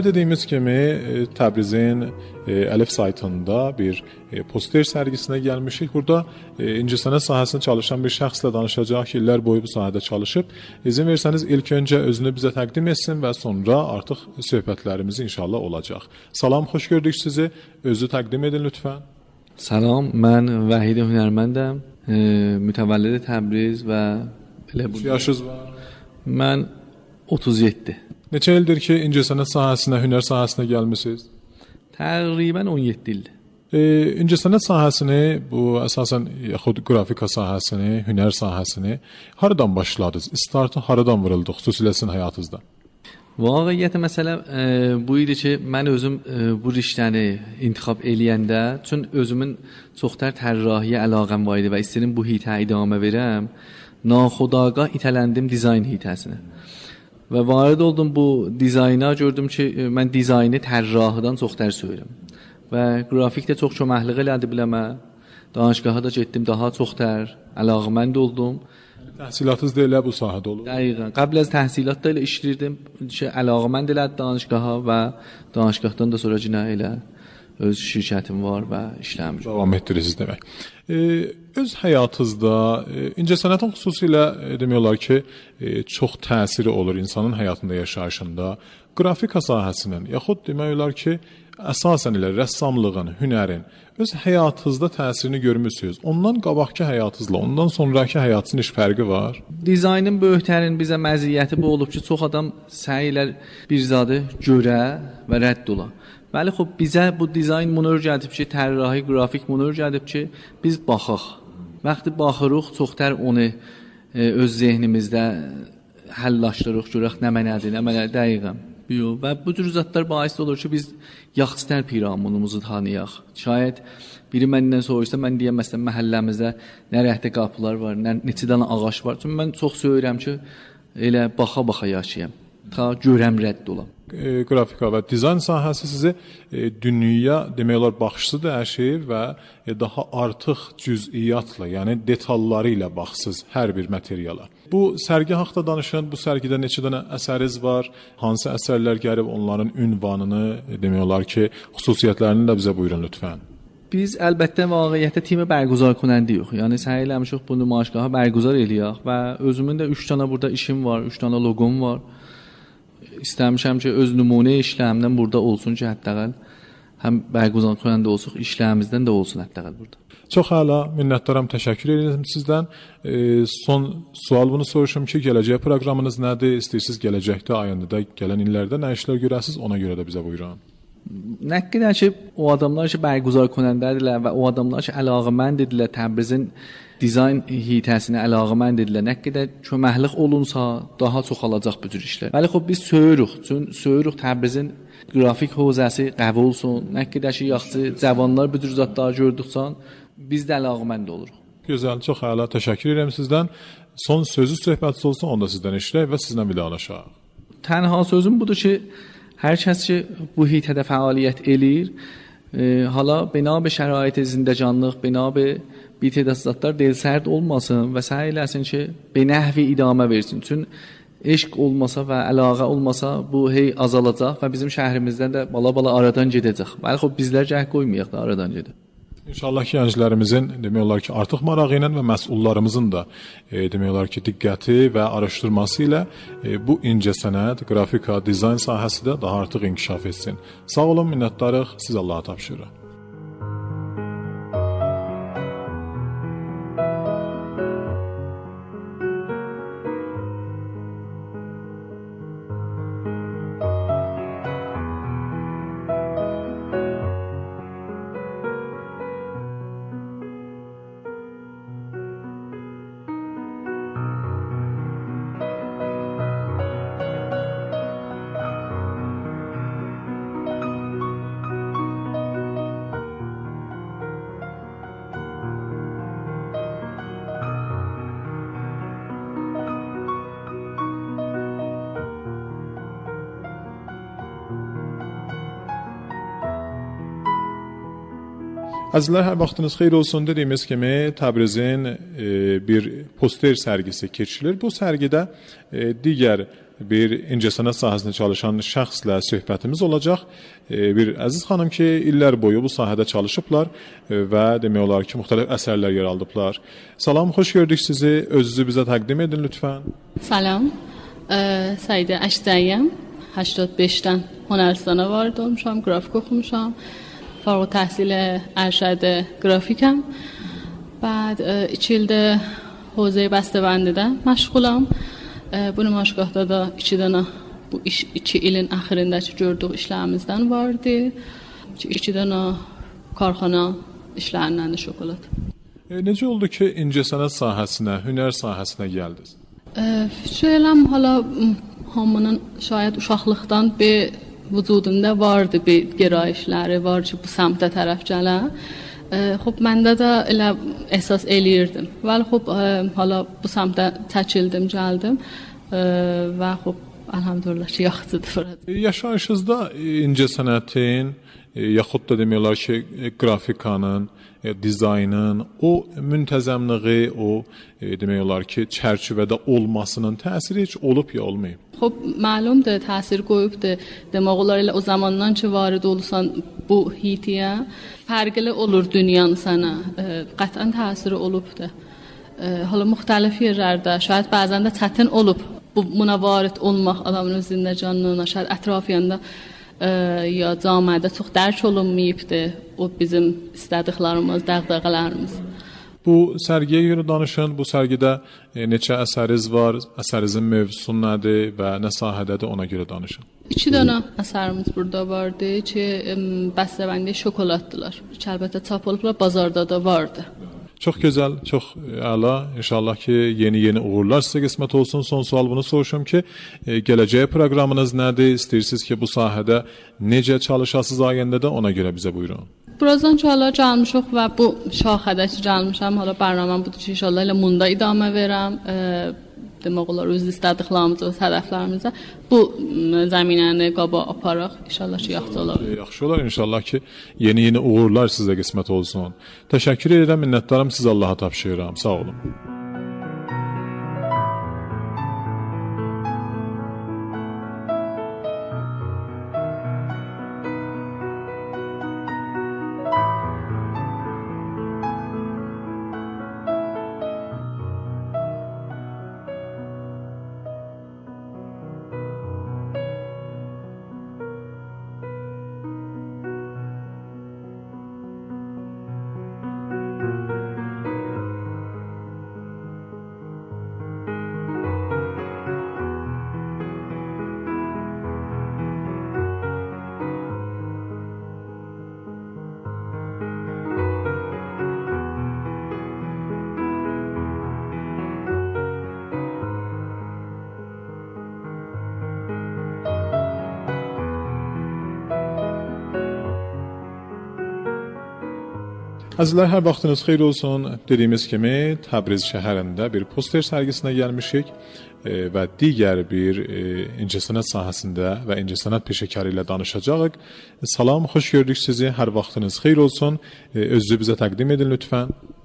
Dediğimiz kimi Təbrizin Əlif saytında bir poster sərgisinə gəlmişik. Burada incəsənət sahəsində çalışan bir şəxslə danışacaq ki, illər boyu bu sahədə çalışıb. İzin versəniz ilk öncə özünü bizə təqdim etsin və sonra artıq söhbətlərimiz inşallah olacaq. Salam, xoş gördük sizi. Özü təqdim edin lütfən. Salam, mən Vahid Hünərməndəm. Mütəvəllid Təbriz və Neçə yaşınız var? Mən 37. Neçə ildir ki, incəsənət sahəsinə, hünər sahəsinə gəlmisiniz? Təqribən 17 ildir. İncəsənət sahəsini, bu əsasən yaxud qrafika sahəsini, hünər sahəsini haradan başladınız? Startı haradan vuruldu, xüsusilə sizin həyatınızda? Vaqiqiyyətə məsələ bu idi ki, mən özüm bu riştəni intixab eləyəndə, çün özümün çoxtər tərrahiyə əlaqəm var idi və istədim bu hitə idamə verəm, naxudagah itələndim dizayn hitəsinə. Və varid oldum bu dizayna, gördüm ki, mən dizaynı tərrahıdan çoxtər söyürəm. Və qrafik də çox köməklik elədi biləmə. Danışqaha da getdim, daha çoxtər əlaqəmənd oldum. Təhsilatınız da elə bu sahədə olur? Dəqiqən. Qəbl az təhsilat da elə işləyirdim ki, əlaqəmənd elədi danışqaha və danışqahdan da sonra cinə elə öz şirkətim var və işləmişəm. Davam etdirirsiniz demək. Öz həyatınızda incəsənətin xüsusilə demək olar ki, çox təsiri olur insanın həyatında, yaşayışında. Qrafika sahəsinin, yaxud demək olar ki, əsasən elə rəssamlığın, hünərin öz həyatınızda təsirini görmüsünüz. Ondan qabaqki həyatınızla, ondan sonraki həyatınızın heç fərqi var? Dizaynın böyüklərin bizə məziyyəti bu olub ki, çox adam səy elər bir zadı görə və rədd ola. Bəli, xub, bizə bu dizayn bunu öyrədib ki, tərrahi, qrafik bunu öyrədib ki, biz baxaq. Vaxtı baxırıq, çoxtər onu öz zehnimizdə həllaşdırıq, görək nə mənədir, nə mənədir, dəqiqəm. Və bu cür zatlar bais olur ki, biz yaxçıtər piramidumuzu tanıyaq. Şayət biri məndən soruşsa, mən deyəm, məsələn, məhəlləmizdə nə rəhdə qapılar var, neçə dənə ağac var. Çünki mən çox söyürəm ki, elə baxa-baxa yaşayam, ta görəm rədd olam. Qrafika və dizayn sahəsi sizi dünyaya demək olar baxışını dəyişir və daha artıq cüz'iyyatla, yəni detalları ilə baxsız hər bir materiala. Bu sərgi haqqında danışan, bu sərgidə neçə dənə əsəriniz var? Hansı əsərlər gəlib onların ünvanını, demək olar ki, xüsusiyyətlərini də bizə buyurun lütfən. Biz əlbəttə vaqiqiyyətdə timi bərguzar konəndiyik. Yəni səy eləmişik bu nümayişgahı bərguzar eləyək və özümün də 3 dənə burada işim var, 3 dənə loqom var. İstəmişəm ki, öz nümunə işlərimdən burada olsun ki, həttəqəl həm bərguzar konəndə olsun, işlərimizdən də olsun həttəqəl burada. Çox əla, minnətdaram, təşəkkür edirəm sizdən. Son sual bunu soruşum ki, gələcək proqramınız nədir? İstəyirsiniz gələcəkdə, ayında, gələn illərdə nə işlər görəsiniz? Ona görə də bizə buyurun. Nə qədər ki, o adamlar ki, bərguzar konəndədirlər və o adamlar ki, əlaqəməndirlər Təbrizin dizayn hitəsinə əlaqəmənd edilən nə qədər köməklik olunsa daha çox alacaq bu cür işlər. Bəli, xub biz söyürük Təbrizin qrafik hövzəsi qəvi olsun. Nə qədər ki yaxşı cavanlar bu cür zətləri gördükcə biz də əlaqəmənd oluruq. Gözəl, çox əla, təşəkkür edirəm sizdən. Son sözü söhbətiniz olsun, onda sizdən eşidək və sizlə vidalaşaq. Tənha sözüm budur ki, hər kəs ki bu hitədə fəaliyyət eləyir, hala bina be şərait zindəcanlıq, bina be bitədəssatlar delsərd olmasın və səy eləsin ki, be nəhvi idamə versin. Çün eşq olmasa və əlaqə olmasa bu hey azalacaq və bizim şəhrimizdən də bala-bala aradan gedəcək. Bəli, xub, bizlər cəhd qoymayaq da aradan gedək. İnşallah ki, gənclərimizin demək olar ki, artıq marağı ilə və məsullarımızın da demək olar ki, diqqəti və araşdırması ilə bu incəsənət, qrafika, dizayn sahəsi də daha artıq inkişaf etsin. Sağ olun, minnətdarıq, siz Allaha tapşırıq. Əzizlər, hər vaxtınız xeyir olsun. Dediyimiz kimi Təbrizin bir poster sərgisi keçirilir. Bu sərgidə digər bir incəsənət sahəsində çalışan şəxslə söhbətimiz olacaq. Bir əziz xanım ki, illər boyu bu sahədə çalışıblar və demək olar ki, müxtəlif əsərlər yer aldıblar. Salam, xoş gördük sizi. Özünüzü bizə təqdim edin lütfən. Salam. Səidə Əşdəyəm. 85-dən هنرستانه وارد olmuşam, grafik oxumuşam. Fərq təhsil ərşəd grafikəm. بعد 2 ildə حوزه بسته‌بندیdə məşğulam. Bu nümayişgahda da 2 dənə bu 2 ilin axırındakı gördüyük işlərimizdən vardı. 2 dənə karxana işlərindən də şokolad. Necə oldu ki, incəsənət sahəsinə, hünər sahəsinə gəldiniz? Şöyləm, hala hamının şayad uşaqlıqdan bir vücudunda vardı bir gərayişləri var ki, bu səmtə tərəf gələn. خب məndə də elə əsas eləyirdim. Vəli xub hala bu səmtə çəkildim, gəldim və xub elhamdülillah ki, yaxşıdır burada. Yaşayışınızda incəsənətin yaxud da demək olar ki, qrafikanın, dizaynın, o müntəzəmliyi, o demək olar ki, çərçivədə olmasının təsiri heç olub ya olmayıb? خب معلومdur, təsir qoyubdur. Demək olar elə o zamandan ki, varid olursan bu hitiyə, fərqli olur dünyanı sənə. Qətən təsiri olubdur. Hala müxtəlif yerlərdə, şayad bəzən də çətin olub bu buna varid olmaq adamın özündə canına, şayad ətrafında ya cəmiyyətdə çox dərk olunmayıbdır o bizim istədiklərimiz, dəğdəğələrimiz. Bu sərgiyə görə danışın. Bu sərgidə neçə əsəriniz var, əsərinizin mövzusu nədir və nə sahədədir, ona görə danışın. 2 dənə əsərimiz burada vardı ki, bəstəbəndi şokoladdılar. Əlbəttə çap olublar, bazarda da vardı. Çox gözəl, çox əla. İnşallah ki, yeni uğurlar sizə qismət olsun. Son sual bunu soruşum ki, gələcək proqramınız nədir? İstəyirsiniz ki, bu sahədə necə çalışasınız ayəndə də ona görə bizə buyurun. Birazdan ki, hala gəlmişik və bu şaxədə ki, gəlmişəm. Hala bərnaməm budur ki, inşallah elə munda idamə verəm. Demək olar, öz istədiklərimiz, öz hədəflərimizə bu zəminəni qaba aparaq. İnşallah ki, yaxşı olar. Yaxşı olar, inşallah ki, yeni uğurlar sizə qismət olsun. Təşəkkür edirəm, minnətdarım, siz Allaha tapşırıram. Sağ olun. Əzizlər, hər vaxtınız xeyir olsun. Dediyimiz kimi Təbriz şəhərində bir poster sərgisinə gəlmişik və digər bir incəsənət sahəsində və incəsənət peşəkarı ilə danışacağıq. Salam, xoş gördük sizi. Hər vaxtınız xeyir olsun. Özünüzü bizə təqdim edin lütfən.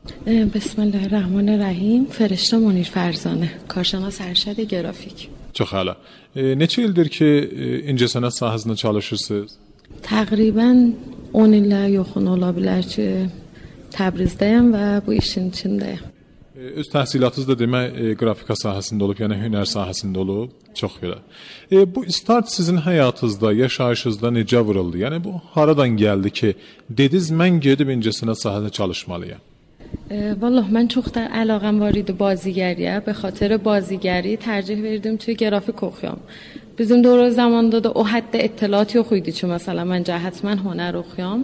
Bismillahirrahmanirrahim. Ferişte Munir Ferzanə, karşınaş ərşəd grafik. Çox əla. Neçə ildir ki, incəsənət sahəsində çalışırsınız? Təqribən 10 illə yaxın ola bilər ki, Təbrizdəyəm və bu işin içindəyəm. Öz təhsilatınız da demək qrafika sahəsində olub, yəni hünər sahəsində olub. Çox belə. Bu start sizin həyatınızda, yaşayışınızda necə vuruldu? Yəni bu haradan gəldi ki, dediniz mən gedib incəsənət sahəsində çalışmalıyam? والله من çox da əlaqəm var idi bazigəriyə. Be xatir bazigəri tərcih verdim ki, grafik oxuyam. Bizim dövrə zamanda da o həddə اطلاعات yox idi ki, مثلا mən cəhətmən hünər oxuyam.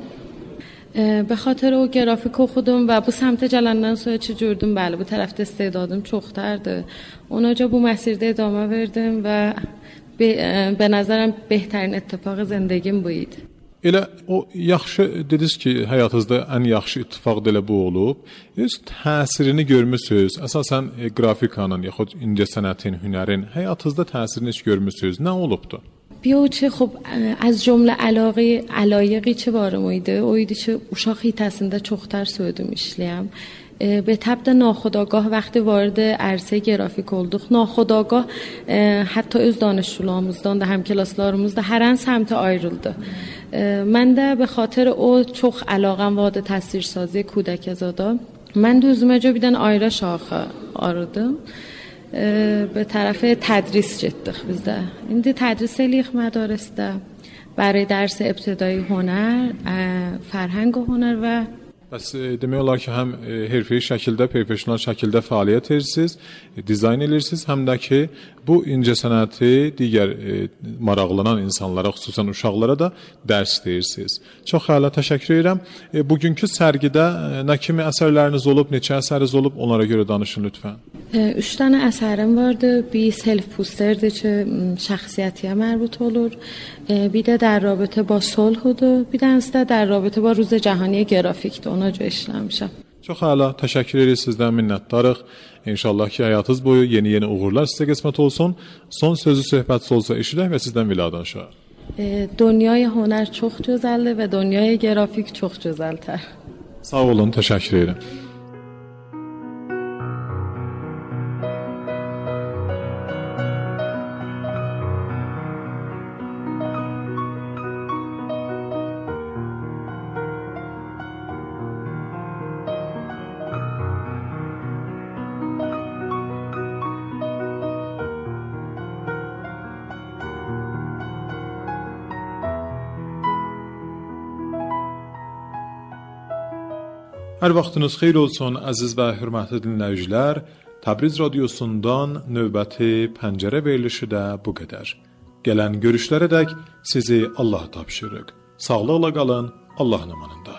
به خاطر او گرافیک خودم و bu سمت gələndən sonra ki gördüm, bəli, bu tərəfdə istedadım çoxdardı. Onaca bu məsirdə idamə verdim və به نظرم بهترین اتفاق زندگیم bu idi. Elə o yaxşı dediniz ki, həyatınızda ən yaxşı ittifaq da elə bu olub. Öz təsirini görmüsünüz. Əsasən qrafikanın yaxud incəsənətin, hünərin həyatınızda təsirini heç görmüsünüz. Nə olubdu? بیو چه خب از جمله علایقی چه بارم oydu. Oydu ki, uşaq hitasında çoxtar söydüm işləyəm. به طبع ناخودآگاه وقتی وارد عرصه گرافیک olduq, naxodagah hətta öz danışçularımızdan da, həmklaslarımız da hər an səmtə ayrıldı. Mən də به خاطر o çox əlaqəm vardı təsvirsazı kudakazada. Mən də özüməcə bir dənə ayrı şaxə aradım. به طرف تدریس getdik biz də. İndi tədris eləyirik mədarəsdə. برای درس ابتدایی هنر، فرهنگ و هنر و Bəs demək olar ki, həm hərfəyi şəkildə, professional şəkildə fəaliyyət edirsiniz, dizayn edirsiniz, həm də ki, bu incəsənəti digər maraqlanan insanlara, xüsusən uşaqlara da dərs deyirsiniz. Çox xəyala təşəkkür edirəm. Bugünkü sərgidə nə kimi əsərləriniz olub, neçə əsəriniz olub, onlara görə danışın lütfən. 3 dənə əsərim vardı. Bir self posterdir ki, şəxsiyyətiyə mərbut olur. Bir də در رابطه با صلح‌dur. Bir dənəsi də در رابطه با روز جهانی گرافیکdir. Ona görə işləmişəm. Çox əla, təşəkkür edirik, sizdən minnətdarıq. İnşallah ki, həyatınız boyu yeni uğurlar sizə qismət olsun. Son sözü söhbət olsa eşidək və sizdən viladanışaq. دنیای هنر çox gözəldir və دنیای grafik çox gözəldir. Sağ olun, təşəkkür edirəm. Hər vaxtınız xeyir olsun, əziz və hörmətli dinləyicilər. Təbriz radiosundan növbəti pəncərə verilişi də bu qədər. Gələn görüşlərədək sizi Allaha tapşırırıq. Sağlıqla qalın, Allahın amanında.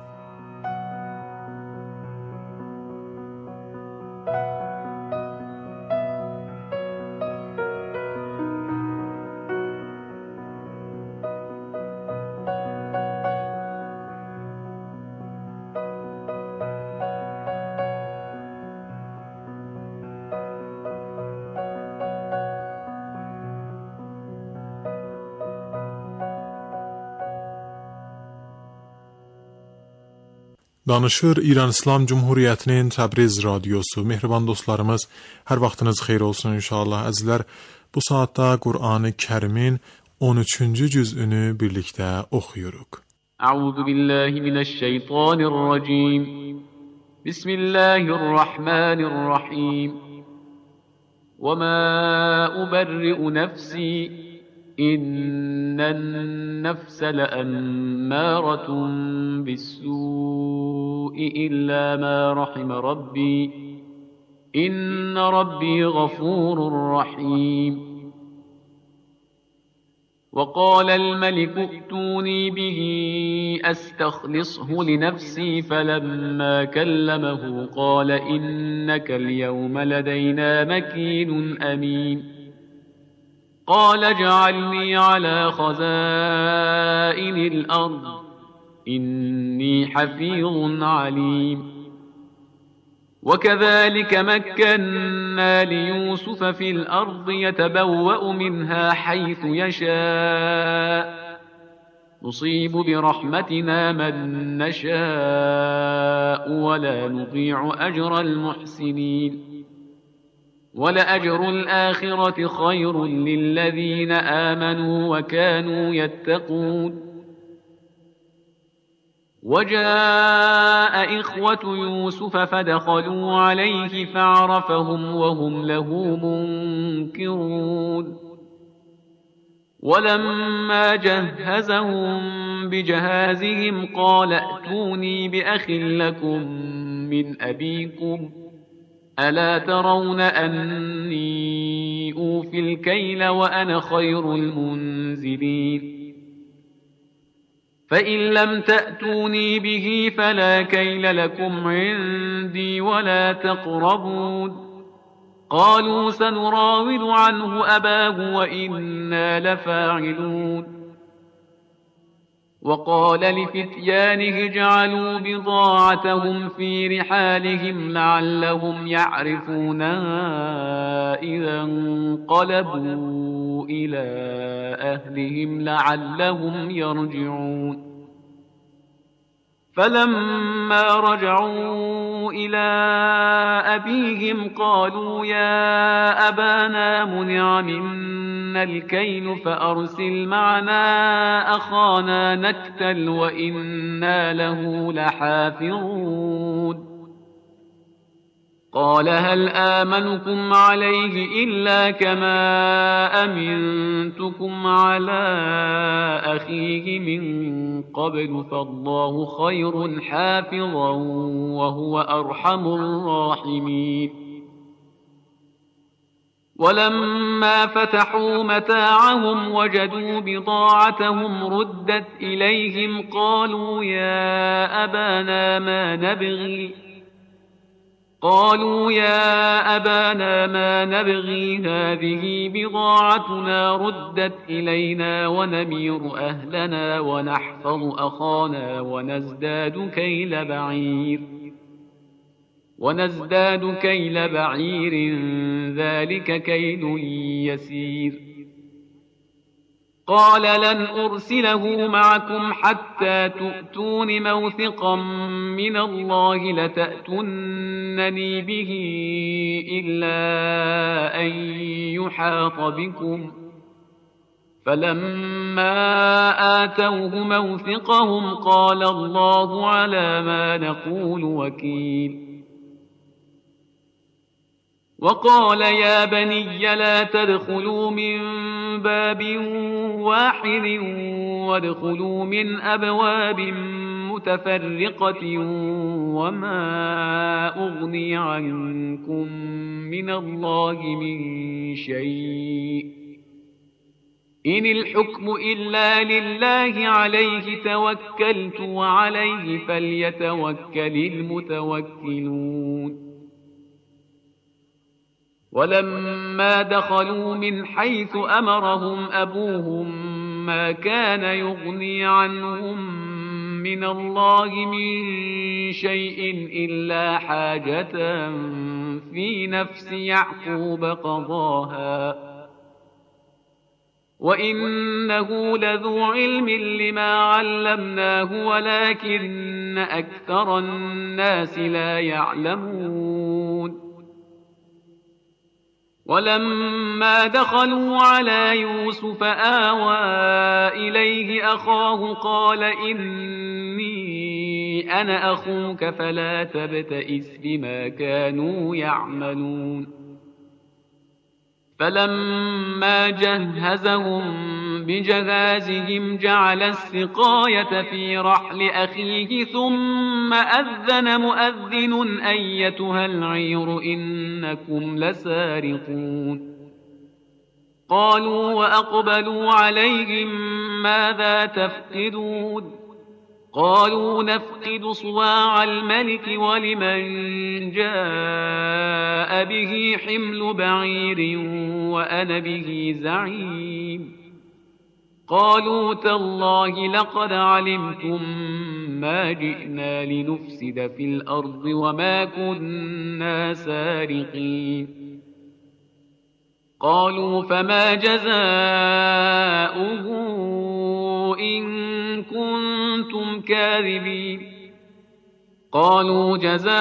Danışır İran İslam Cumhuriyyətinin Təbriz radiosu. Mehriban dostlarımız, hər vaxtınız xeyir olsun inşallah. Əzizlər, bu saatda Qur'an-ı Kərimin 13-cü cüzünü birlikdə oxuyuruq. Əuzu billahi minəşşeytanirracim. Bismillahirrahmanirrahim. Və mə uberri'u nəfsi İnnən nəfsə ləəmmərətun bis-su'i illə mə rahimə Rabbi İnnə Rabbi ğafurur rahim وقال الملك ائتوني به أستخلصه لنفسي فلما كلمه قال إنك اليوم لدينا مكين أمين قال اجعلني على خزائن الأرض إني حفيظ عليم وكذلك مكنا ليوسف في الأرض يتبوأ منها حيث يشاء نصيب برحمتنا من نشاء ولا نضيع أجر المحسنين ولأجر الآخرة خير للذين آمنوا وكانوا يتقون وجاء إخوة يوسف فدخلوا عليه فعرفهم وهم له منكرون ولما جهزهم بجهازهم قال ائتوني بأخ لكم من أبيكم ألا ترون أني أوفي الكيل وأنا خير المنزلين فإن لم تأتوني به فلا كيل لكم عندي ولا تقربون قالوا سنراود عنه أباه وإنا لفاعلون وقال لفتيانه اجعلوا بضاعتهم في رحالهم لعلهم يعرفونها إذا انقلبوا إلى أهلهم لعلهم يرجعون فلما رجعوا إلى أبيهم قالوا يا أبانا منع منا الكيل فأرسل معنا أخانا نكتل وإنا له لحافظون قال هل آمنكم عليه إلا كما أمنتكم على أخيه من قبل فالله خير حافظا وهو أرحم الراحمين ولما فتحوا متاعهم وجدوا بضاعتهم ردت إليهم قالوا يا أبانا ما نبغي هذه بضاعتنا ردت إلينا ونمير أهلنا ونحفظ أخانا ونزداد كيل بعير ذلك كيل يسير قال لن أرسله معكم حتى تؤتون موثقا من الله لتأتونني به إلا أن يحاط بكم فلما آتوه موثقهم قال الله على ما نقول وكيل وقال يا بني لا تدخلوا من باب واحد وادخلوا من أبواب متفرقة وما أغني عنكم من الله من شيء إن الحكم إلا لله عليه توكلت وعليه فليتوكل المتوكلون ولما دخلوا من حيث أمرهم أبوهم ما كان يغني عنهم من الله من شيء إلا حاجة في نفس يعقوب قضاها وإنه لذو علم لما علمناه ولكن أكثر الناس لا يعلمون ولما دخلوا على يوسف آوى إليه أخاه قال إني أنا أخوك فلا تبتئس بما كانوا يعملون فلما جهزهم بجهازهم جعل السقاية في رحل أخيه ثم أذن مؤذن أيتها العير إنكم لسارقون قالوا وأقبلوا عليهم ماذا تفقدون قالوا نفقد صواع الملك ولمن جاء به حمل بعير وأنا به زعيم قالوا تالله لقد علمتم ما جئنا لنفسد في الأرض وما كنا سارقين قالوا فما جزاؤه إن كنتم كاذبين قالوا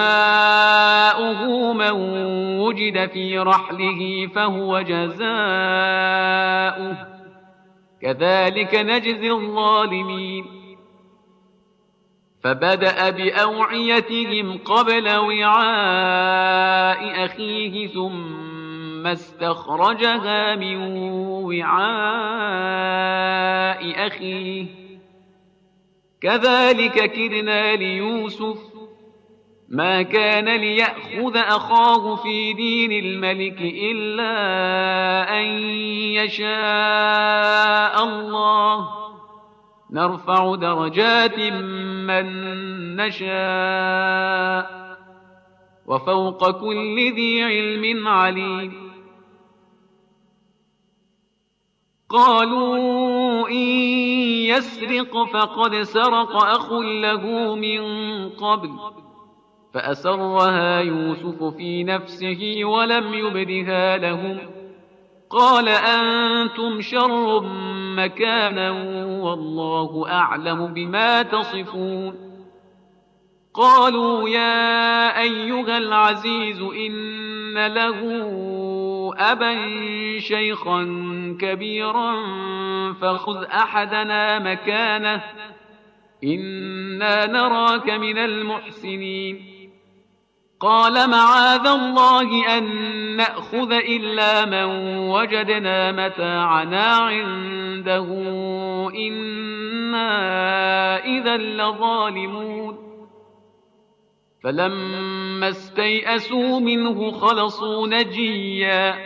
جزاؤه من وجد في رحله فهو جزاؤه كذلك نجزي الظالمين فبدأ بأوعيتهم قبل وعاء أخيه ثم استخرجها من وعاء أخيه كذلك كدنا ليوسف ما كان ليأخذ أخاه في دين الملك إلا أن يشاء الله نرفع درجات من نشاء وفوق كل ذي علم عليم قالوا إن يسرق فقد سرق أخ له من قبل فأسرها يوسف في نفسه ولم يبدها لهم قال أنتم شر مكانا والله أعلم بما تصفون قالوا يا أيها العزيز إن له أبا شيخا كبيرا فخذ أحدنا مكانه إنا نراك من المحسنين. قال معاذ الله أن نأخذ إلا من وجدنا متاعنا عنده إنا إذا لظالمون. فلما استيئسوا منه خلصوا نجيا.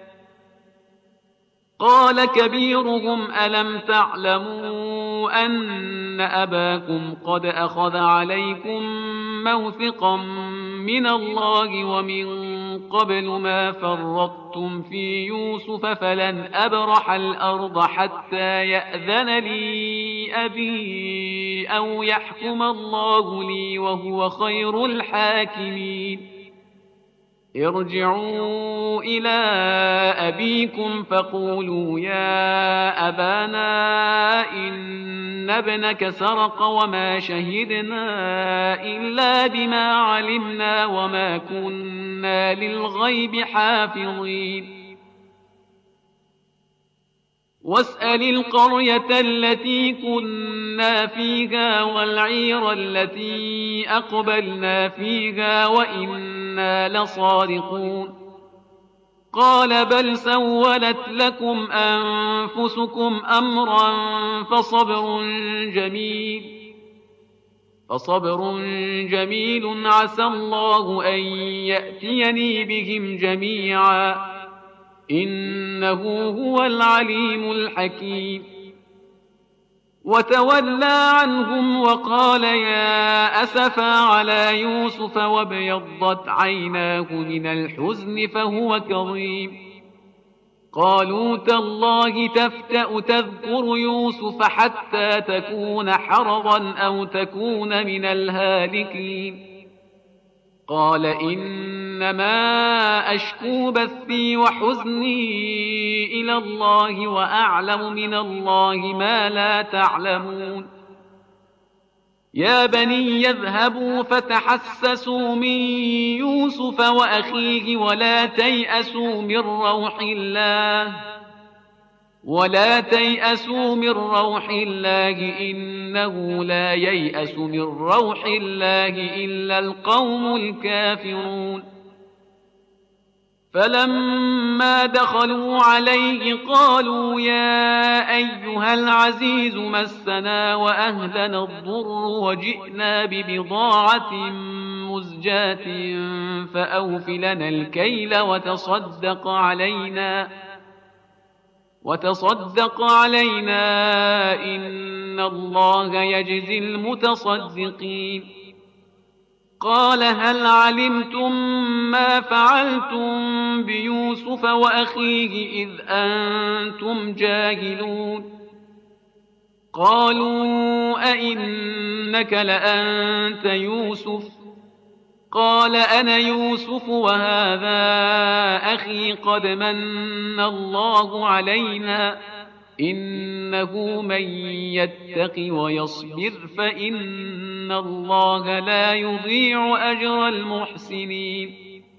قال كبيرهم ألم تعلموا أن أباكم قد أخذ عليكم موثقا من الله ومن قبل ما فرطتم في يوسف فلن أبرح الأرض حتى يأذن لي أبي أو يحكم الله لي وهو خير الحاكمين. ارجعوا إلى أبيكم فقولوا يا أبانا إن ابنك سرق وما شهدنا إلا بما علمنا وما كنا للغيب حافظين. واسأل القرية التي كنا فيها والعير التي أقبلنا فيها وإنا لصادقون. قال بل سولت لكم أنفسكم أمرا فصبر جميل عسى الله أن يأتيني بهم جميعا إنه هو العليم الحكيم. وتولى عنهم وقال يا أسفا على يوسف وابيضت عيناه من الحزن فهو كظيم. قالوا تالله تفتأ تذكر يوسف حتى تكون حرضا أو تكون من الهالكين. قال إنما أشكو بثي وحزني إلى الله وأعلم من الله ما لا تعلمون. يا بني يذهبوا فتحسسوا من يوسف وأخيه ولا تيأسوا من روح الله إنه لا ييأس من روح الله إلا القوم الكافرون. فلما دخلوا عليه قالوا يا أيها العزيز مسنا وأهلنا الضر وجئنا ببضاعة مزجاة فأوف لنا الكيل وتصدق علينا إن الله يجزي المتصدقين. قال هل علمتم ما فعلتم بيوسف وأخيه إذ أنتم جاهلون. قالوا أئنك لأنت يوسف؟ قال أنا يوسف وهذا أخي قد من الله علينا إنه من يتق ويصبر فإن الله لا يضيع أجر المحسنين.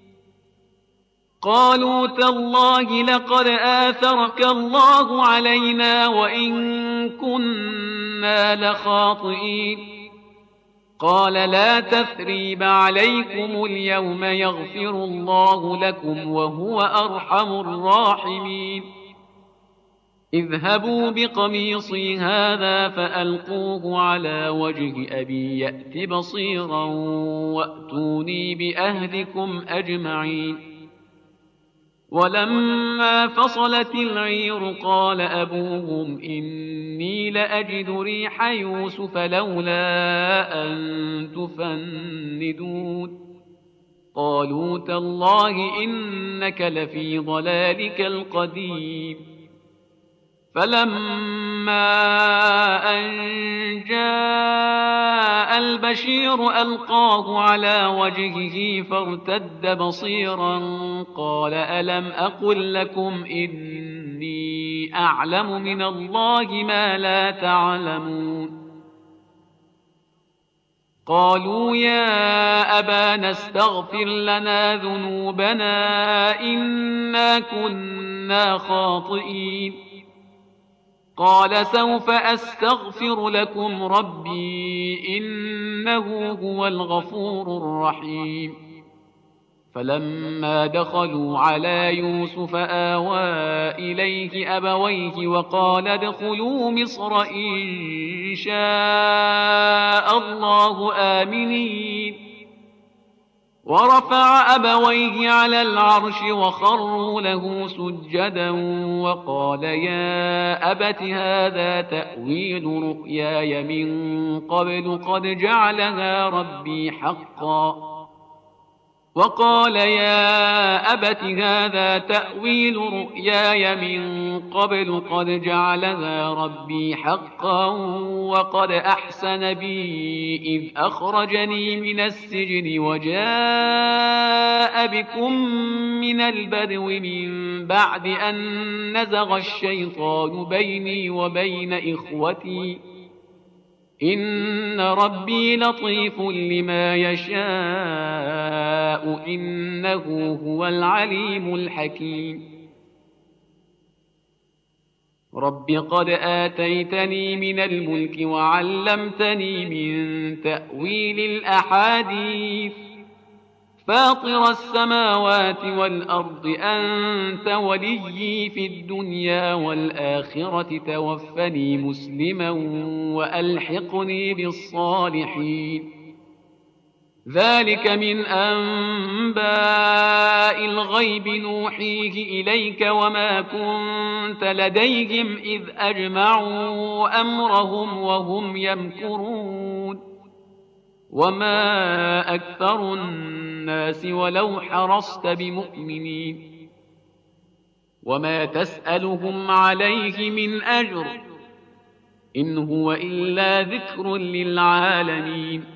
قالوا تالله لقد آثرك الله علينا وإن كنا لخاطئين. قال لا تثريب عليكم اليوم يغفر الله لكم وهو أرحم الراحمين. اذهبوا بقميصي هذا فألقوه على وجه أبي يأت بصيرا وأتوني بأهلكم أجمعين. ولما فصلت العير قال أبوهم إني لأجد ريح يوسف لولا أن تفندون. قالوا تالله إنك لفي ضلالك القديم. فلما أن جاء البشير ألقاه على وجهه فارتد بصيرا قال ألم أقل لكم إني أعلم من الله ما لا تعلمون. قالوا يا أبانا استغفر لنا ذنوبنا إنا كنا خاطئين قال سوف أستغفر لكم ربي إنه هو الغفور الرحيم فلما دخلوا على يوسف آوى إليه أبويه وقال ادخلوا مصر إن شاء الله آمنين ورفع أبويه على العرش وخروا له سجدا وقال يا أبت هذا تأويل رؤياي من قبل قد جعلها ربي حقا وقال يا أبت هذا تأويل رؤياي من قبل قد جعلها ربي حقا وقد أحسن بي إذ أخرجني من السجن وجاء بكم من البدو من بعد أن نزغ الشيطان بيني وبين إخوتي إن ربي لطيف لما يشاء إنه هو العليم الحكيم رب قد آتيتني من الملك وعلمتني من تأويل الأحاديث فاطر السماوات والأرض أنت وليي في الدنيا والآخرة توفني مسلما وألحقني بالصالحين ذلك من أنباء الغيب نوحيه إليك وما كنت لديهم إذ أجمعوا أمرهم وهم يمكرون وما أكثر الناس ولو حرصت بمؤمنين وما تسألهم عليه من أجر إن هو إلا ذكر للعالمين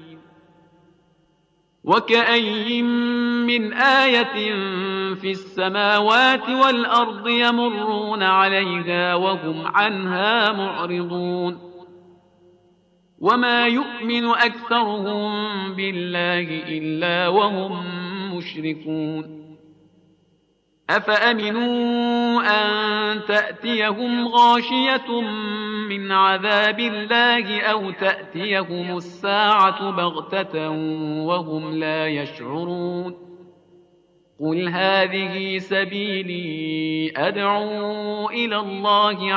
وكأي من آية في السماوات والأرض يمرون عليها وهم عنها معرضون وما يؤمن أكثرهم بالله إلا وهم مشركون أفأمنوا أن تأتيهم غاشية من عذاب الله أو تأتيهم الساعة بغتة وهم لا يشعرون قل هذه سبيلي أدعو إلى الله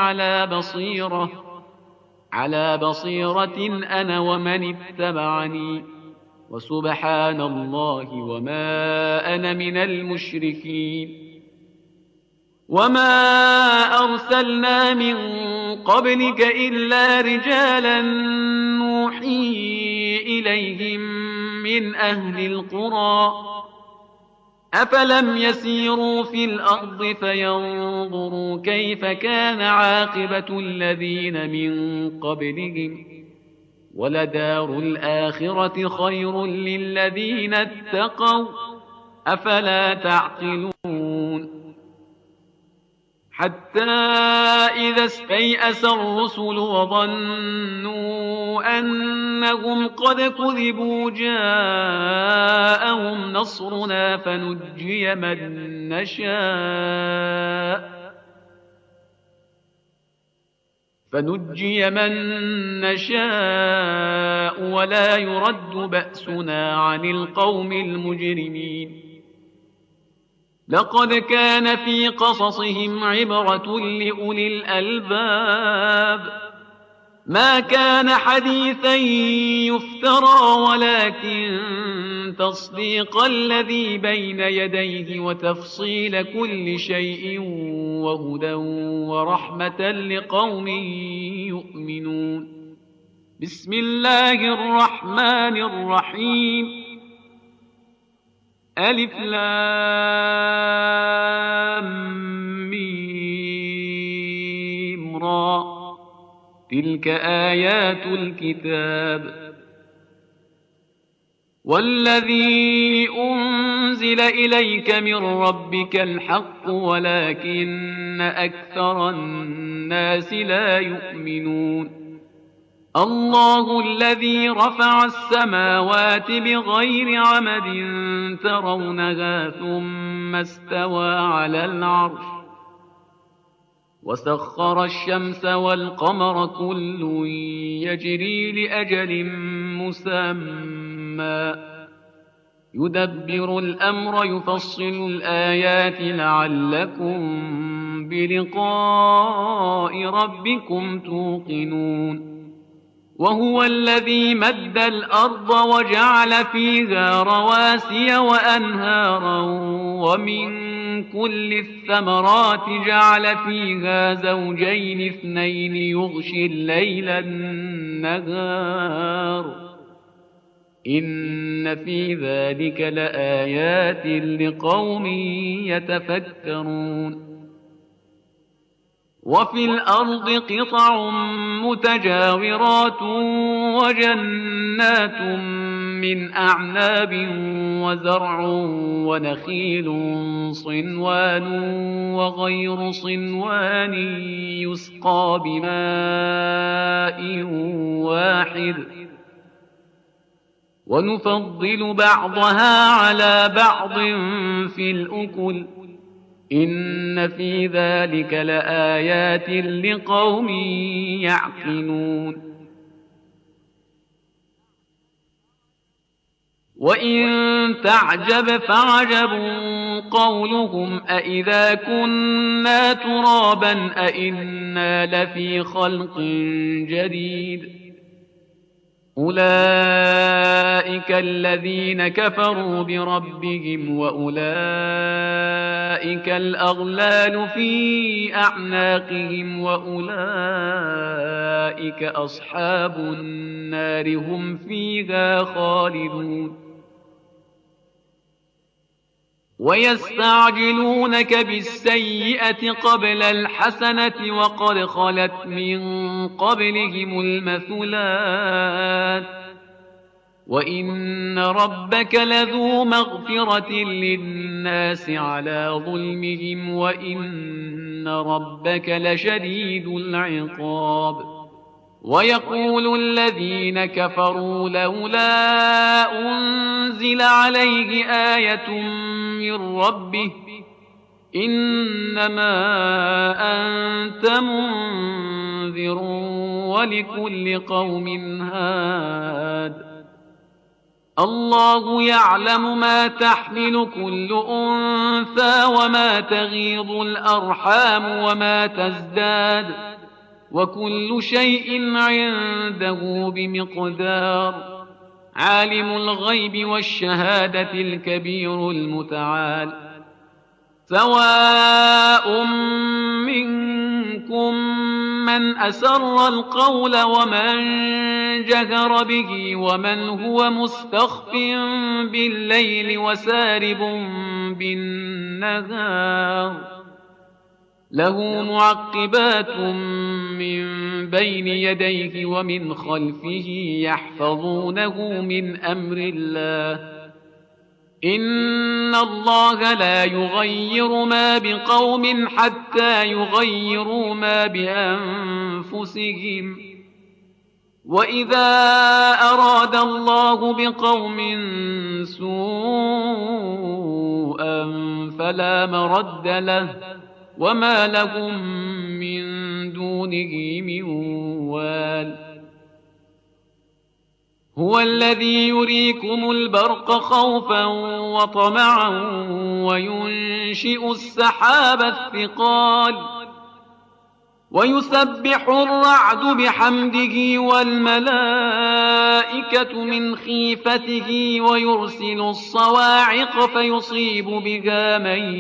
على بصيرة أنا ومن اتبعني وسبحان الله وما أنا من المشركين وما أرسلنا من قبلك إلا رجالا نوحي إليهم من أهل القرى أفلم يسيروا في الأرض فينظروا كيف كان عاقبة الذين من قبلهم ولدار الآخرة خير للذين اتقوا أفلا تعقلون حتى إذا استيأس الرسل وظنوا أنهم قد كذبوا جاءهم نصرنا فنجي من نشاء ولا يرد بأسنا عن القوم المجرمين لقد كان في قصصهم عبرة لأولي الألباب ما كان حديثا يفترى ولكن تصديق الذي بين يديه وتفصيل كل شيء وهدى ورحمة لقوم يؤمنون بسم الله الرحمن الرحيم ألف لام ميم را تلك آيات الكتاب والذي أنزل إليك من ربك الحق ولكن أكثر الناس لا يؤمنون الله الذي رفع السماوات بغير عمد ترونها ثم استوى على العرش وسخر الشمس والقمر كل يجري لأجل مسمى يدبر الأمر يفصل الآيات لعلكم بلقاء ربكم توقنون وهو الذي مد الأرض وجعل فيها رواسي وأنهارا ومن كل الثمرات جعل فيها زوجين اثنين يغشي الليل النهار إن في ذلك لآيات لقوم يتفكرون وفي الأرض قطع متجاورات وجنات من أعناب وزرع ونخيل صنوان وغير صنوان يسقى بماء واحد ونفضل بعضها على بعض في الأكل إن في ذلك لآيات لقوم يعقلون وإن تعجب فعجب قولهم أإذا كنا ترابا أإنا لفي خلق جديد أولئك الذين كفروا بربهم وأولئك الأغلال في أعناقهم وأولئك أصحاب النار هم فيها خالدون ويستعجلونك بالسيئة قبل الحسنة وقد خلت من قبلهم المثلات وإن ربك لذو مغفرة للناس على ظلمهم وإن ربك لشديد العقاب ويقول الذين كفروا لولا أنزل عليه آية من ربه إنما أنت منذر ولكل قوم هاد الله يعلم ما تحمل كل أنثى وما تغيض الأرحام وما تزداد وكل شيء عنده بمقدار عالم الغيب والشهادة الكبير المتعال سواء منكم من أسر القول ومن جهر به ومن هو مستخف بالليل وسارب بالنهار له معقبات من بين يديه ومن خلفه يحفظونه من أمر الله إن الله لا يغير ما بقوم حتى يغيروا ما بأنفسهم وإذا أراد الله بقوم سوءا فلا مرد له وما لهم من دونه من وال هو الذي يريكم البرق خوفا وطمعا وينشئ السحاب الثقال ويسبح الرعد بحمده والملائكة من خيفته ويرسل الصواعق فيصيب بها من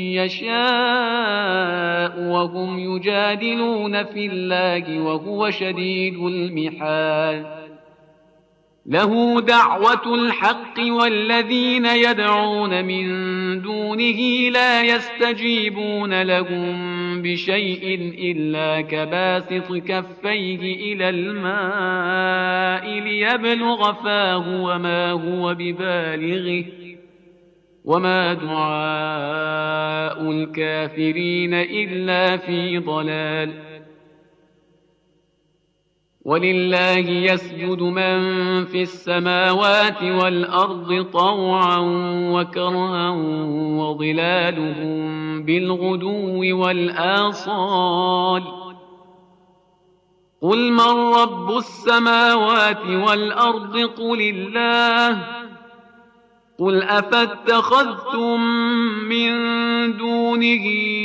يشاء وهم يجادلون في الله وهو شديد المحال له دعوة الحق والذين يدعون من دونه لا يستجيبون لهم بشيء إلا كباسط كفيه إلى الماء ليبلغ فاه وما هو ببالغه وما دعاء الكافرين إلا في ضلال ولله يسجد من في السماوات والأرض طوعا وكرها وظلالهم بالغدو والآصال قل من رب السماوات والأرض قل الله قل أفاتخذتم من دونه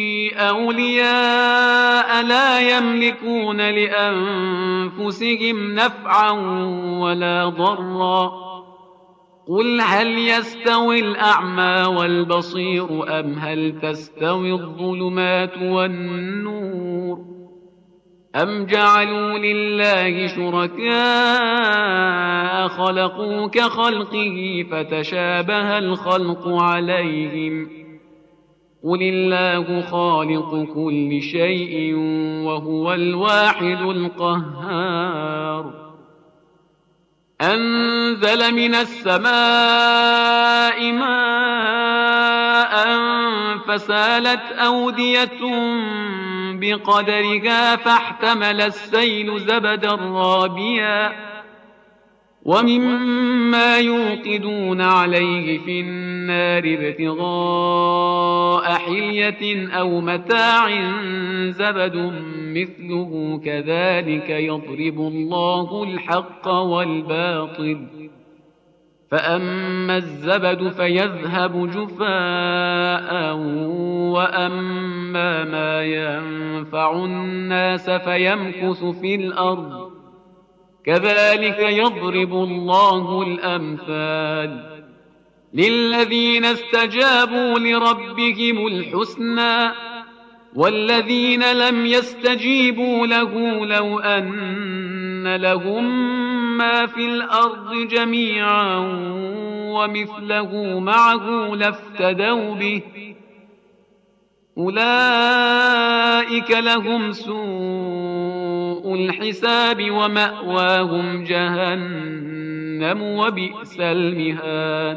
أولياء لا يملكون لأنفسهم نفعا ولا ضرا قل هل يستوي الأعمى والبصير أم هل تستوي الظلمات والنور أم جعلوا لله شركاء خلقوا كخلقه فتشابه الخلق عليهم قل الله خالق كل شيء وهو الواحد القهار أنزل من السماء ماء فسالت أودية بقدرها فاحتمل السيل زبدا رابيا ومما يوقدون عليه في النار ابتغاء حلية أو متاع زبد مثله كذلك يضرب الله الحق والباطل فأما الزبد فيذهب جفاء وأما ما ينفع الناس فيمكث في الأرض كذلك يضرب الله الأمثال للذين استجابوا لربهم الحسنى والذين لم يستجيبوا له لو أن لهم ما في الأرض جميعا ومثله معه لافتدوا به أولئك لهم سوء الحساب ومأواهم جهنم وبئس المهاد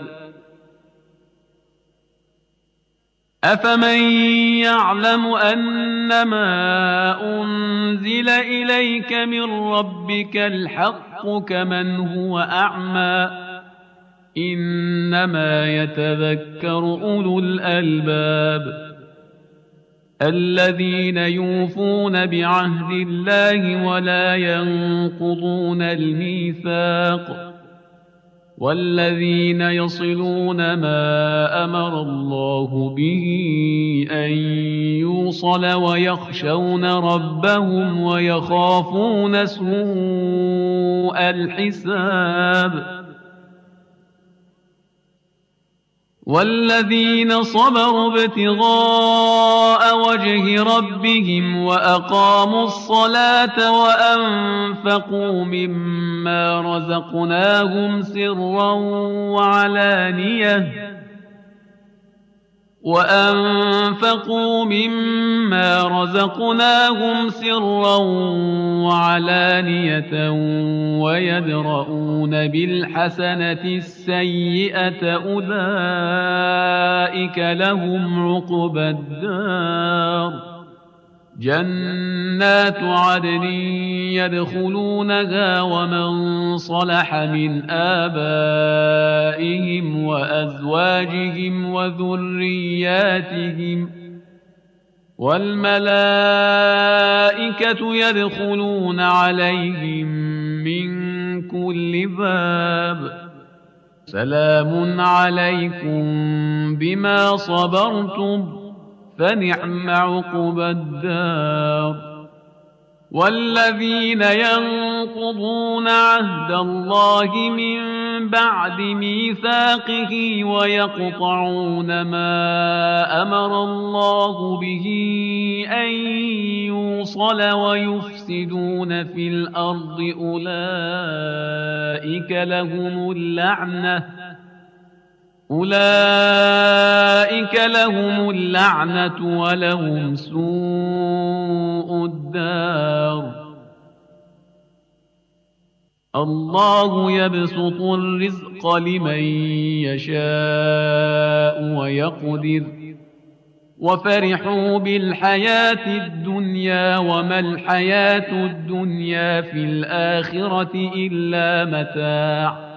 أفمن يعلم أنما أنزل إليك من ربك الحق كمن هو أعمى إنما يتذكر أولو الألباب الذين يوفون بعهد الله ولا ينقضون الميثاق والذين يصلون ما أمر الله به أن يوصل ويخشون ربهم ويخافون سوء الحساب والذين صبروا ابتغاء وجه ربهم وأقاموا الصلاة وأنفقوا مما رزقناهم سرا وعلانية ويدرؤون بالحسنة السيئة أولئك لهم عقبى الدار جنات عدن يدخلونها ومن صلح من آبائهم وأزواجهم وذرياتهم والملائكة يدخلون عليهم من كل باب سلام عليكم بما صبرتم فنعم عقبى الدار والذين ينقضون عهد الله من بعد ميثاقه ويقطعون ما أمر الله به أن يوصل ويفسدون في الأرض أولئك لهم اللعنة ولهم سوء الدار الله يبسط الرزق لمن يشاء ويقدر وفرحوا بالحياة الدنيا وما الحياة الدنيا في الآخرة إلا متاع.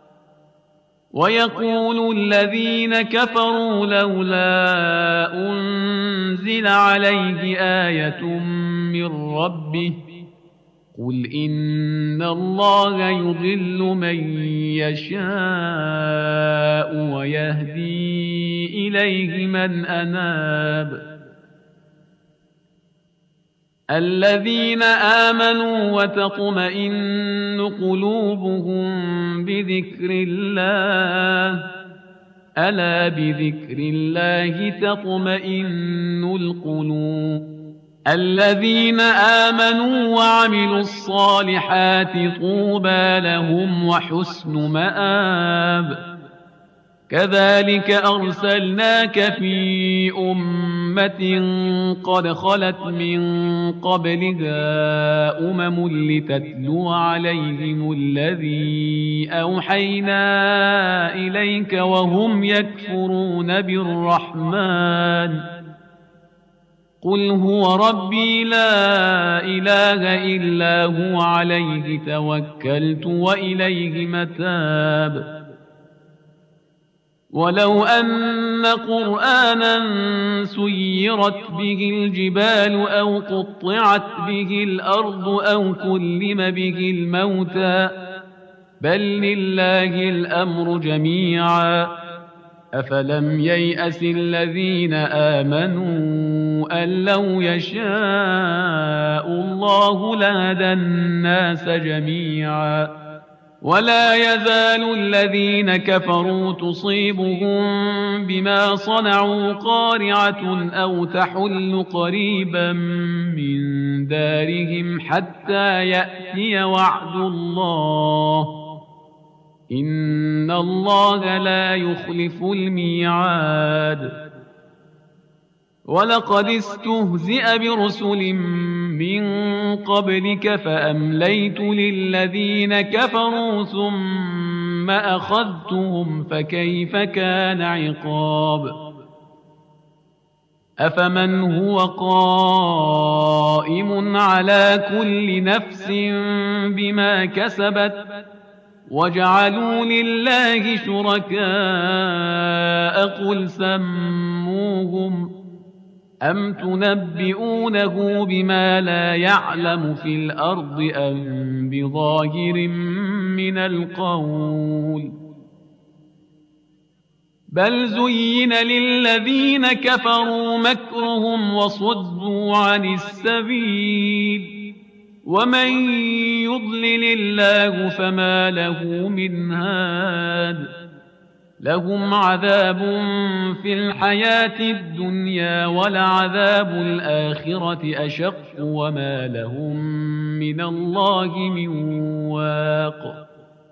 ويقول الذين كفروا لولا أنزل عليه آية من ربه قل إن الله يضل من يشاء ويهدي إليه من أناب. الذين آمنوا وتطمئن قلوبهم بذكر الله ألا بذكر الله تطمئن القلوب. الذين آمنوا وعملوا الصالحات طوبى لهم وحسن مآب. كذلك أرسلناك في أمة قد خلت من قبلها لتتلو عليهم الذي أوحينا إليك وهم يكفرون بالرحمن قل هو ربي لا إله إلا هو عليه توكلت وإليه متاب. ولو أن قرآنا سيرت به الجبال أو قطعت به الأرض أو كلم به الموتى بل لله الأمر جميعا أفلم ييأس الذين آمنوا أن لو يشاء الله لهدى الناس جميعا. ولا يزال الذين كفروا تصيبهم بما صنعوا قارعة أو تحل قريبا من دارهم حتى يأتي وعد الله إن الله لا يخلف الميعاد. ولقد استهزئ برسل من قبلك فأمليت للذين كفروا ثم أخذتهم فكيف كان عقاب. أفمن هو قائم على كل نفس بما كسبت وجعلوا لله شركاء قل سموهم أم تنبئونه بما لا يعلم في الأرض أم بظاهر من القول بل زين للذين كفروا مكرهم وصدوا عن السبيل ومن يضلل الله فما له من هاد. لهم عذاب في الحياة الدنيا ولعذاب الآخرة أشق وما لهم من الله من واق.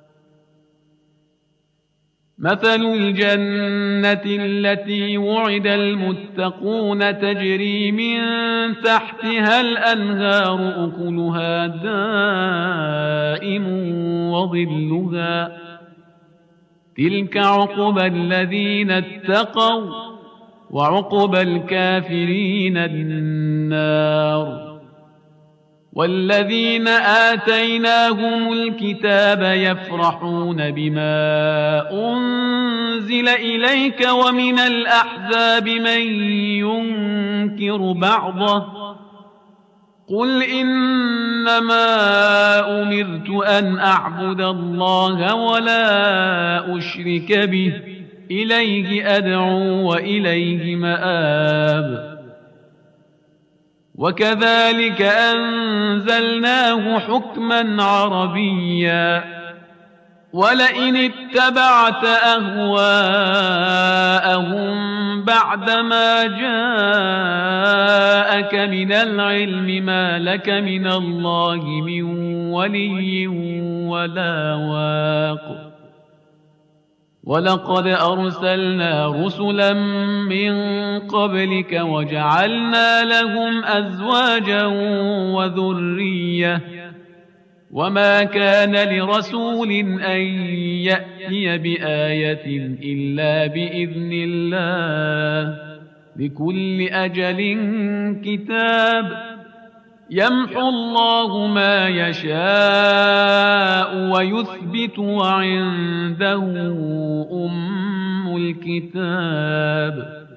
مثل الجنة التي وعد المتقون تجري من تحتها الأنهار أكلها دائم وظلها تلك عقبى الذين اتقوا وعقبى الكافرين النار. والذين آتيناهم الكتاب يفرحون بما أنزل إليك ومن الأحزاب من ينكر بعضه قل إنما أمرت أن أعبد الله ولا أشرك به إليه أدعو وإليه مآب. وكذلك أنزلناه حكما عربيا ولئن اتبعت أهواءهم بعدما جاءك من العلم ما لك من الله من ولي ولا واق. ولقد أرسلنا رسلا من قبلك وجعلنا لهم أزواجا وذرية وما كان لرسول أن يأتي بآية إلا بإذن الله لكل أجل كتاب يمحو الله ما يشاء ويثبت وعنده أم الكتاب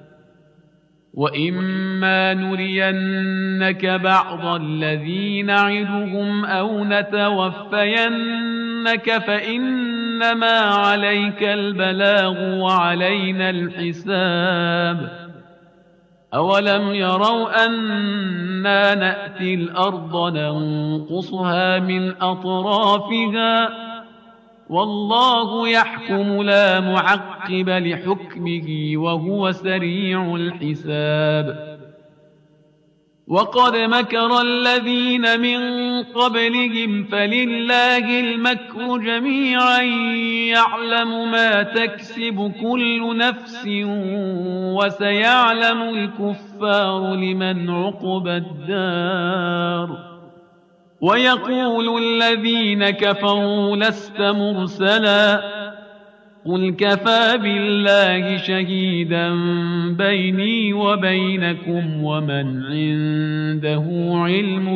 وإما نرينك بعض الذي نعدهم أو نتوفينك فإنما عليك البلاغ وعلينا الحساب أولم يروا أنا نأتي الأرض ننقصها من أطرافها والله يحكم لا معقب لحكمه وهو سريع الحساب وقد مكر الذين من قبلهم فلله المكر جميعا يعلم ما تكسب كل نفس وسيعلم الكفار لمن عقبى الدار ويقول الذين كفروا لست مرسلا قل كفى بالله شهيدا بيني وبينكم ومن عنده علم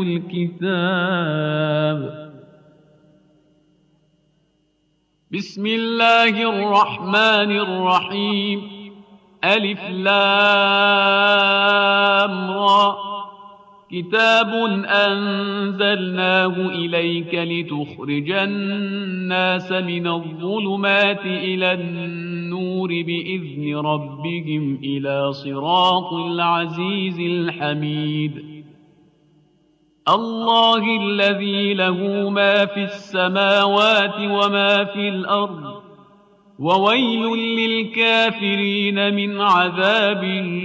الكتاب بسم الله الرحمن الرحيم ألف لام را كتاب أنزلناه إليك لتخرج الناس من الظلمات إلى النور بإذن ربهم إلى صراط العزيز الحميد الله الذي له ما في السماوات وما في الأرض وويل للكافرين من عذاب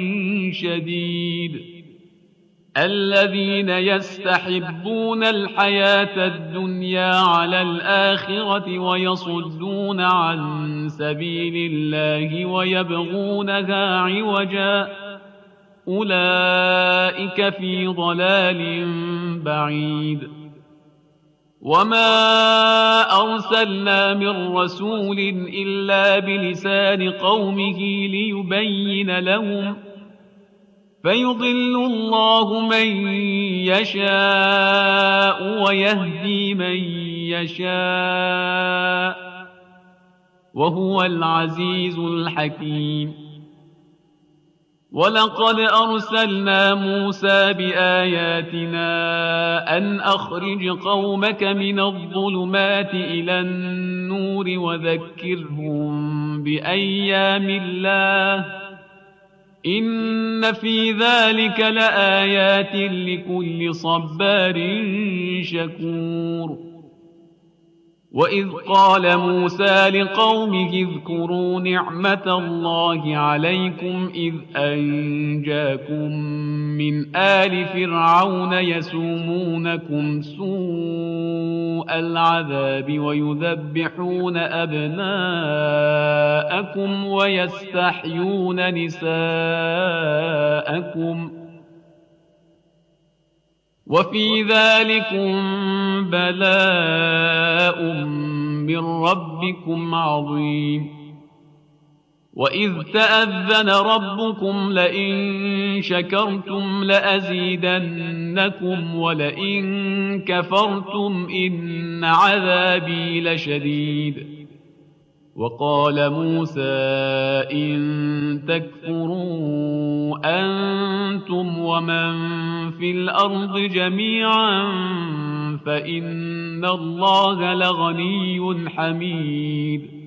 شديد الذين يستحبون الحياة الدنيا على الآخرة ويصدون عن سبيل الله ويبغونها عوجا أولئك في ضلال بعيد وما أرسلنا من رسول إلا بلسان قومه ليبين لهم فيضل الله من يشاء ويهدي من يشاء وهو العزيز الحكيم ولقد أرسلنا موسى بآياتنا أن أخرج قومك من الظلمات إلى النور وذكرهم بأيام الله إن في ذلك لآيات لكل صبار شكور وإذ قال موسى لقومه اذكروا نعمة الله عليكم إذ أنجاكم من آل فرعون يسومونكم سوء العذاب ويذبحون أبناءكم ويستحيون نساءكم وفي ذلكم بلاء من ربكم عظيم وإذ تأذن ربكم لئن شكرتم لأزيدنكم ولئن كفرتم إن عذابي لشديد وقال موسى إن تكفروا أنتم ومن في الأرض جميعا فإن الله لغني حميد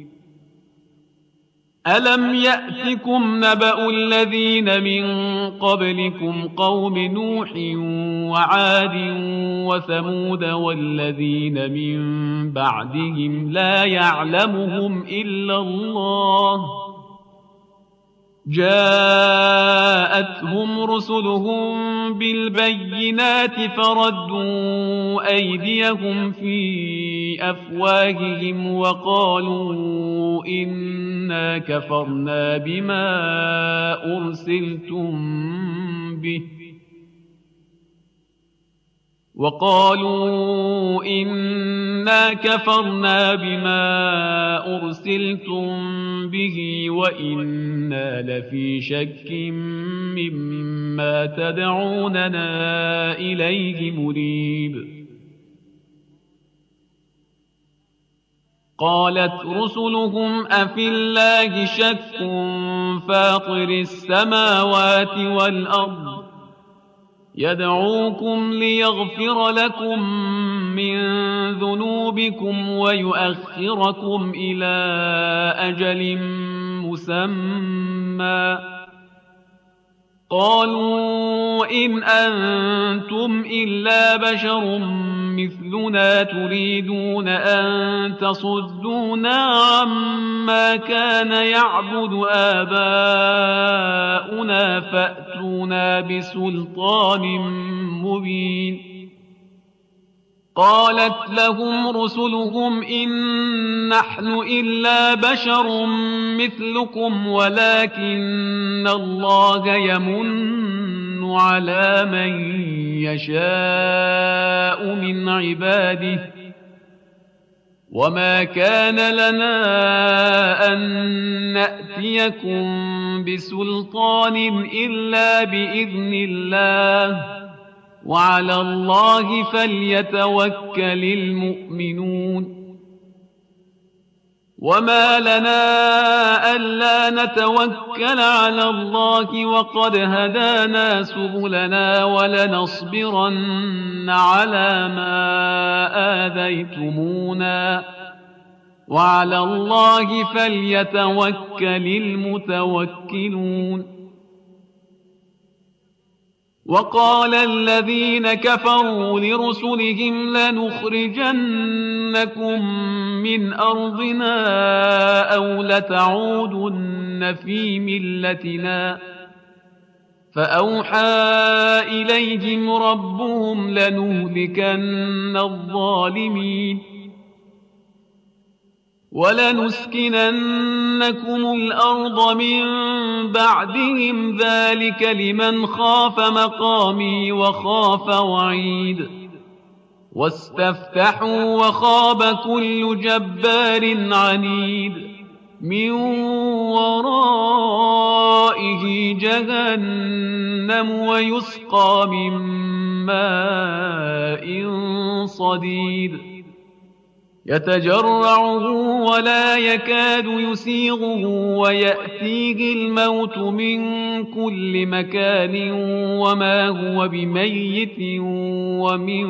ألم يأتكم نبأ الذين من قبلكم قوم نوح وعاد وثمود والذين من بعدهم لا يعلمهم إلا الله جاءتهم رسلهم بالبينات فردوا أيديهم في أفواههم وقالوا إنا كفرنا بما أرسلتم به وقالوا إنا كفرنا بما أرسلتم به وإنا لفي شك مما تدعوننا إليه مريب. قالت رسلهم أفي الله شك فاطر السماوات والأرض يدعوكم ليغفر لكم من ذنوبكم ويؤخركم إلى أجل مسمى قالوا إن أنتم إلا بشر مثلنا تريدون أن تصدونا عما كان يعبد آباؤنا فأتونا بسلطان مبين. قالت لهم رسلهم إن نحن إلا بشر مثلكم ولكن الله يمن على من يشاء من عباده وما كان لنا أن نأتيكم بسلطان إلا بإذن الله وعلى الله فليتوكل المؤمنون. وما لنا ألا نتوكل على الله وقد هدانا سبلنا ولنصبرن على ما آذيتمونا وعلى الله فليتوكل المتوكلون. وقال الذين كفروا لرسلهم لنخرجنكم من أرضنا أو لتعودن في ملتنا فأوحى إليهم ربهم لنهلكن الظالمين ولنسكننكم الأرض من بعدهم ذلك لمن خاف مقامي وخاف وعيد. واستفتحوا وخاب كل جبار عنيد من ورائه جهنم ويسقى من ماء صديد يتجرعه ولا يكاد يسيغه ويأتيه الموت من كل مكان وما هو بميت ومن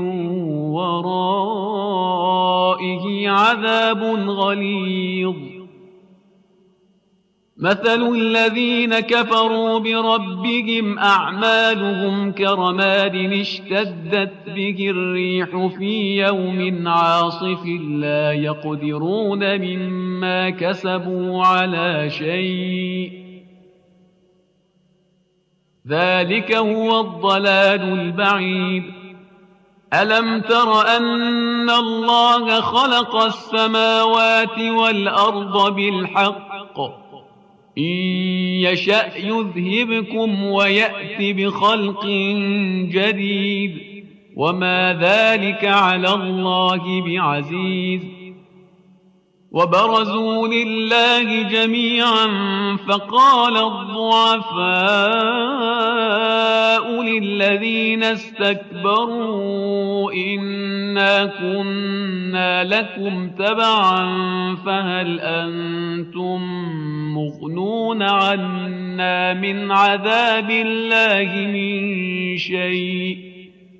ورائه عذاب غليظ. مثل الذين كفروا بربهم أعمالهم كرماد اشتدت به الريح في يوم عاصف لا يقدرون مما كسبوا على شيء ذلك هو الضلال البعيد. ألم تر أن الله خلق السماوات والأرض بالحق إن يشأ يذهبكم ويأت بخلق جديد وما ذلك على الله بعزيز. وبرزوا لله جميعا فقال الضعفاء للذين استكبروا إنا كنا لكم تبعا فهل أنتم مغنون عنا من عذاب الله من شيء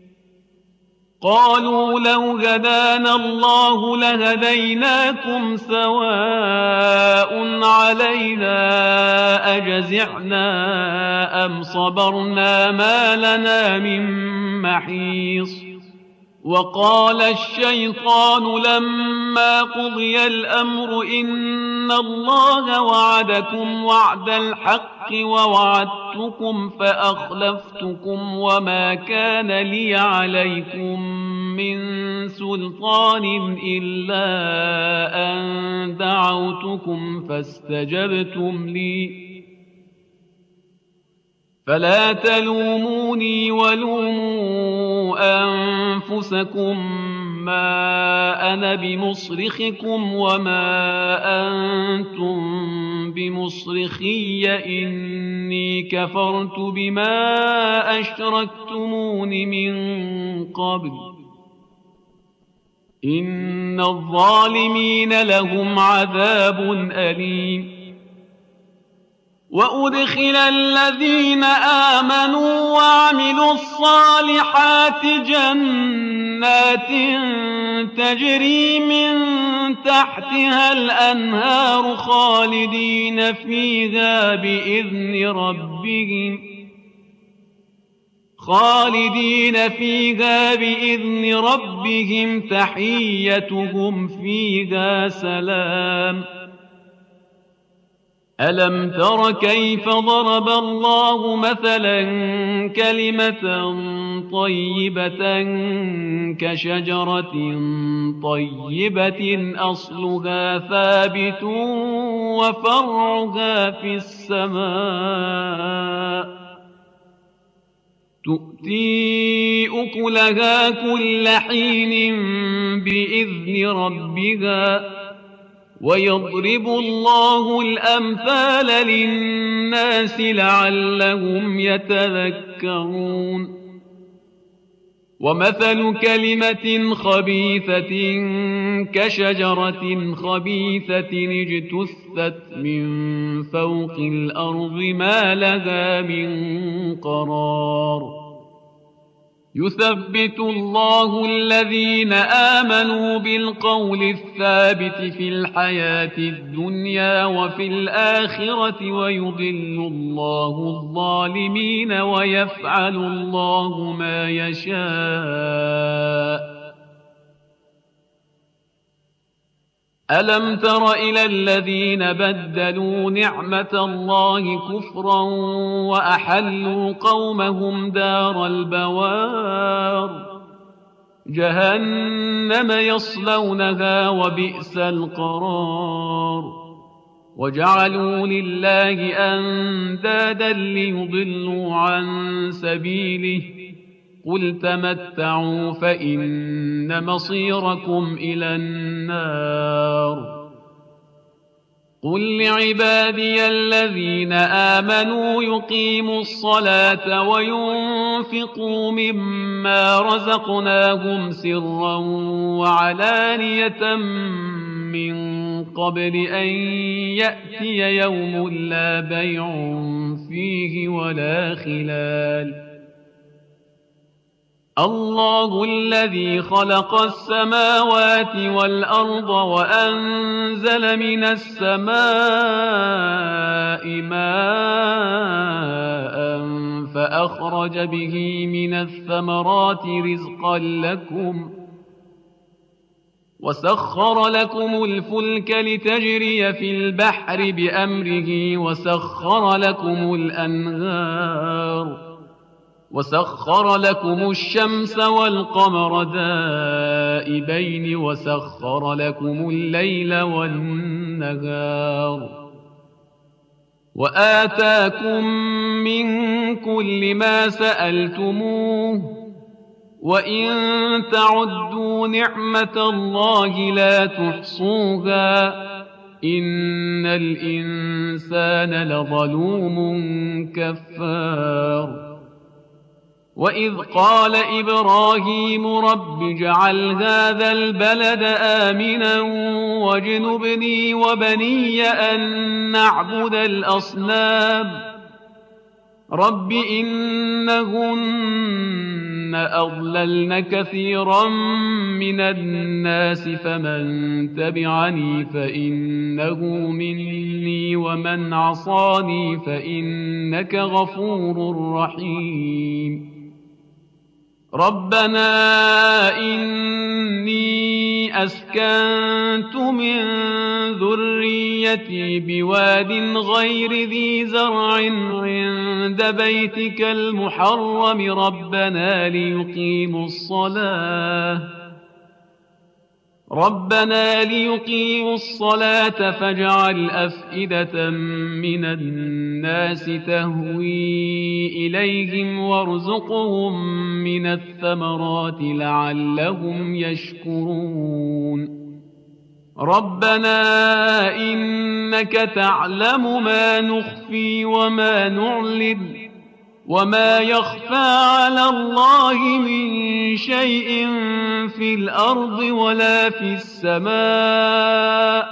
قالوا لو هدانا الله لهديناكم سواء علينا أجزعنا أم صبرنا ما لنا من محيص. وقال الشيطان لما قضي الأمر إن الله وعدكم وعد الحق ووعدتكم فأخلفتكم وما كان لي عليكم من سلطان إلا أن دعوتكم فاستجبتم لي فلا تلوموني ولوموا أنفسكم ما أنا بمصرخكم وما أنتم بمصرخي إني كفرت بما أشركتمون من قبل إن الظالمين لهم عذاب أليم وأدخل الذين آمنوا وعملوا الصالحات جنات تجري من تحتها الأنهار خالدين فيها بإذن ربهم تحيتهم فيها سلام ألم تر كيف ضرب الله مثلا كلمة طيبة كشجرة طيبة أصلها ثابت وفرعها في السماء تؤتي أكلها كل حين بإذن ربها ويضرب الله الأمثال للناس لعلهم يتذكرون ومثل كلمة خبيثة كشجرة خبيثة اجتثت من فوق الأرض ما لها من قرار يثبت الله الذين آمنوا بالقول الثابت في الحياة الدنيا وفي الآخرة ويضل الله الظالمين ويفعل الله ما يشاء ألم تر إلى الذين بدلوا نعمة الله كفرا وأحلوا قومهم دار البوار جهنم يصلونها وبئس القرار وجعلوا لله أندادا ليضلوا عن سبيله قل تمتعوا فإن مصيركم إلى النار قل لعبادي الذين آمنوا يقيموا الصلاة وينفقوا مما رزقناهم سرا وعلانية من قبل أن يأتي يوم لا بيع فيه ولا خلال الله الذي خلق السماوات والأرض وأنزل من السماء ماء فأخرج به من الثمرات رزقا لكم وسخر لكم الفلك لتجري في البحر بأمره وسخر لكم الأنهار وسخر لكم الشمس والقمر دائبين وسخر لكم الليل والنهار وآتاكم من كل ما سألتموه وإن تعدوا نعمة الله لا تحصوها إن الإنسان لظلوم كفار وإذ قال إبراهيم رب اجعل هذا البلد آمنا واجنبني وبني أن نعبد الأصنام رب إنهن أضللن كثيرا من الناس فمن تبعني فإنه مني ومن عصاني فإنك غفور رحيم ربنا إني أسكنت من ذريتي بواد غير ذي زرع عند بيتك المحرم ربنا ليقيموا الصلاة فاجعل أفئدة من الناس تهوي إليهم وارزقهم من الثمرات لعلهم يشكرون ربنا إنك تعلم ما نخفي وما نعلن وما يخفى على الله من شيء في الأرض ولا في السماء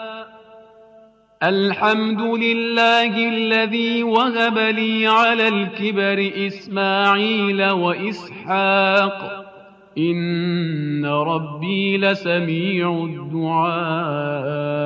الحمد لله الذي وهب لي على الكبر إسماعيل وإسحاق إن ربي لسميع الدعاء